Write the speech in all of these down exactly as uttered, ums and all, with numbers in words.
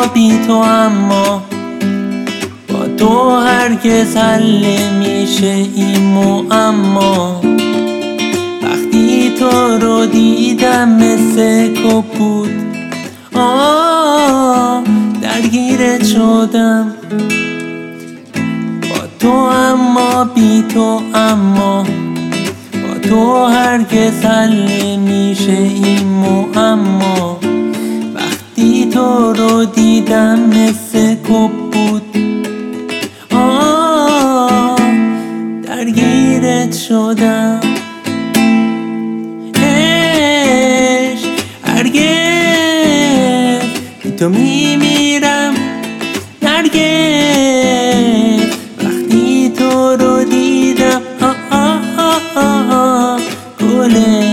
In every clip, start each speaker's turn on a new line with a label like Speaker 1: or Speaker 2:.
Speaker 1: بی تو، اما با تو هرگز حل نمیشه این معما. وقتی تو رو دیدم مثل کبود، آه درگیرت شدم. با تو اما بی تو، اما با تو هرگز حل نمیشه این معما. وقتی تو رو دیدم مثل کبود، آه درگیرت شدم. عشق هرگز بی تو میمیرم، نرگس وقتی تو رو دیدم. آه آه آه آه آه گله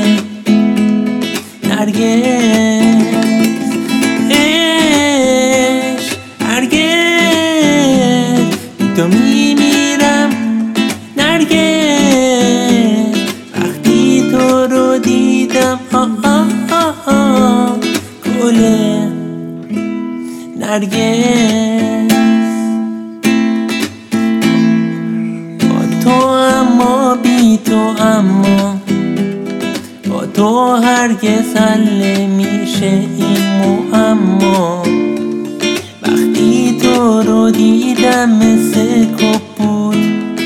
Speaker 1: نرگس. عشق هرگز بی تو میمیرم، نرگس وقتی تو رو دیدم. آه آه آه آه گله نرگس. با تو اما بی تو، اما با تو هرگز حل نمیشه این معما. وقتی تو رو دیدم مثل کبود،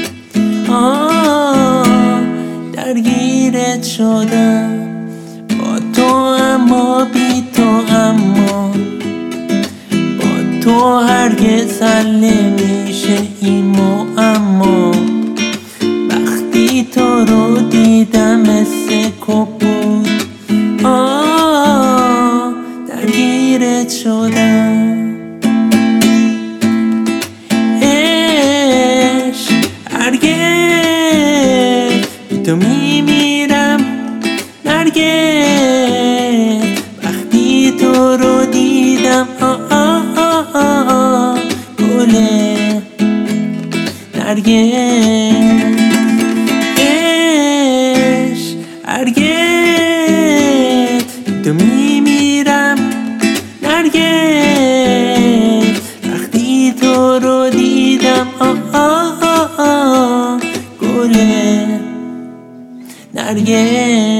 Speaker 1: آه درگیرت شدم. با تو اما بی تو، اما با تو هرگز حل نمیشه این معما. وقتی تو رو دیدم مثل کبود، آه درگیرت شدم. عشق هرگز بی تو میمیرم، نرگس وقتی تو رو دیدم. آه آه آه آه آه گله نرگس. عشق هرگز بی تو میمیرم، نرگس وقتی تو رو دیدم. آه آه آه آه گله نرگس.